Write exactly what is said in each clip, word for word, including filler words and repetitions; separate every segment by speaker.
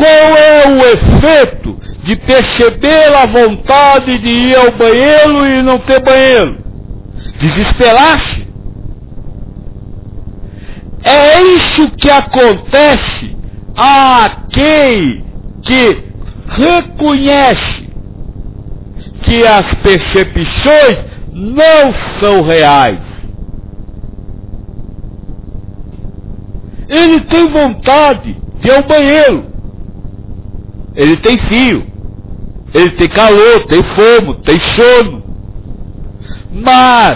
Speaker 1: qual é o efeito de perceber a vontade de ir ao banheiro e não ter banheiro? Desesperar-se. É isso que acontece àquele que reconhece que as percepções não são reais. Ele tem vontade de ir ao banheiro. Ele tem frio. Ele tem calor, tem fome, tem sono. Mas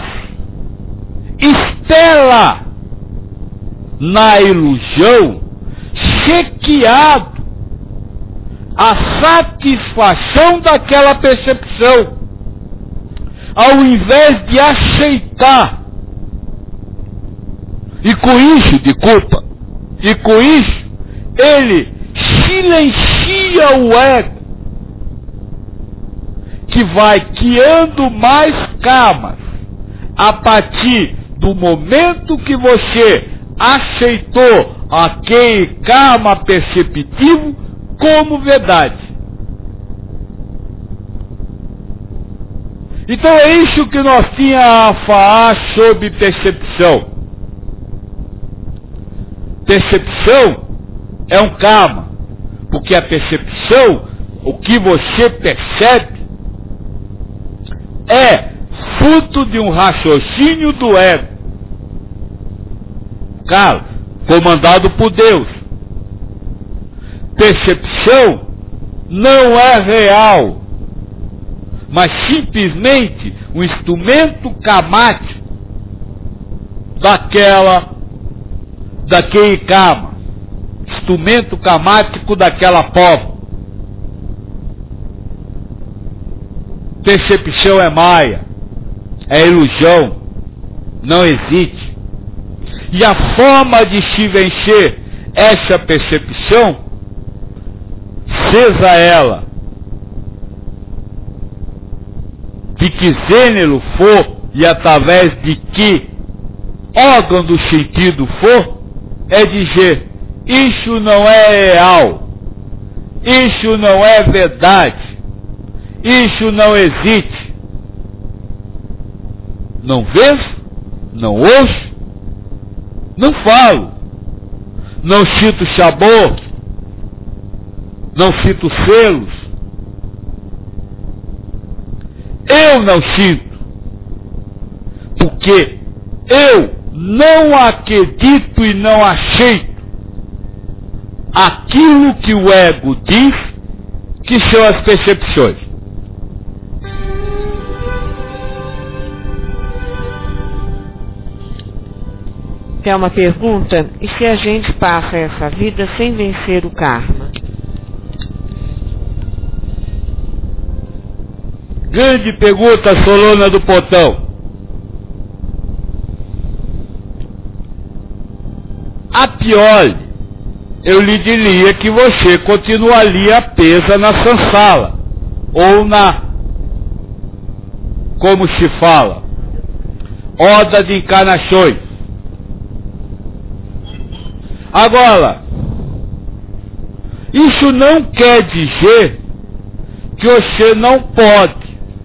Speaker 1: estela na ilusão, chequeado a satisfação daquela percepção, ao invés de aceitar. E com isso, de culpa, e com isso, ele silencia o ego, que vai criando mais karmas a partir do momento que você aceitou aquele karma perceptivo como verdade. Então é isso que nós tínhamos a falar sobre percepção. Percepção é um karma, porque a percepção, o que você percebe, é fruto de um raciocínio do ego, claro, comandado por Deus. Percepção não é real, mas simplesmente um instrumento karmático daquela, daquele karma, instrumento karmático daquela forma. Percepção é maia, é ilusão, não existe. E a forma de se vencer essa percepção, seja ela de que gênero for e através de que órgão do sentido for, é dizer: isso não é real, isso não é verdade, isso não existe. Não vejo, não ouço, não falo, não sinto sabor, não sinto selos. Eu não sinto, porque eu não acredito e não aceito aquilo que o ego diz que são as percepções.
Speaker 2: Tem uma pergunta: e se a gente passa essa vida sem vencer o karma?
Speaker 1: Grande pergunta, Solona do Potão. A pior, eu lhe diria que você continuaria presa na sansala, ou na, como se fala, roda de encarnações. Agora, isso não quer dizer que você não pode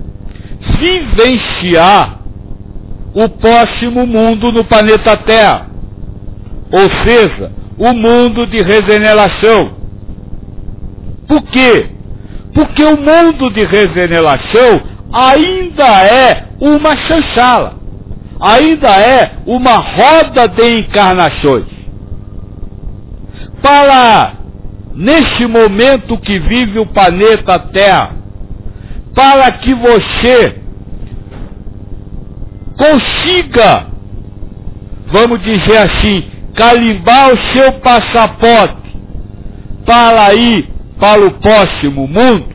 Speaker 1: vivenciar o próximo mundo no planeta Terra, ou seja, o mundo de regeneração. Por quê? Porque o mundo de regeneração ainda é uma chanchala, ainda é uma roda de encarnações. Para, neste momento que vive o planeta Terra, para que você consiga, vamos dizer assim, carimbar o seu passaporte para ir para o próximo mundo,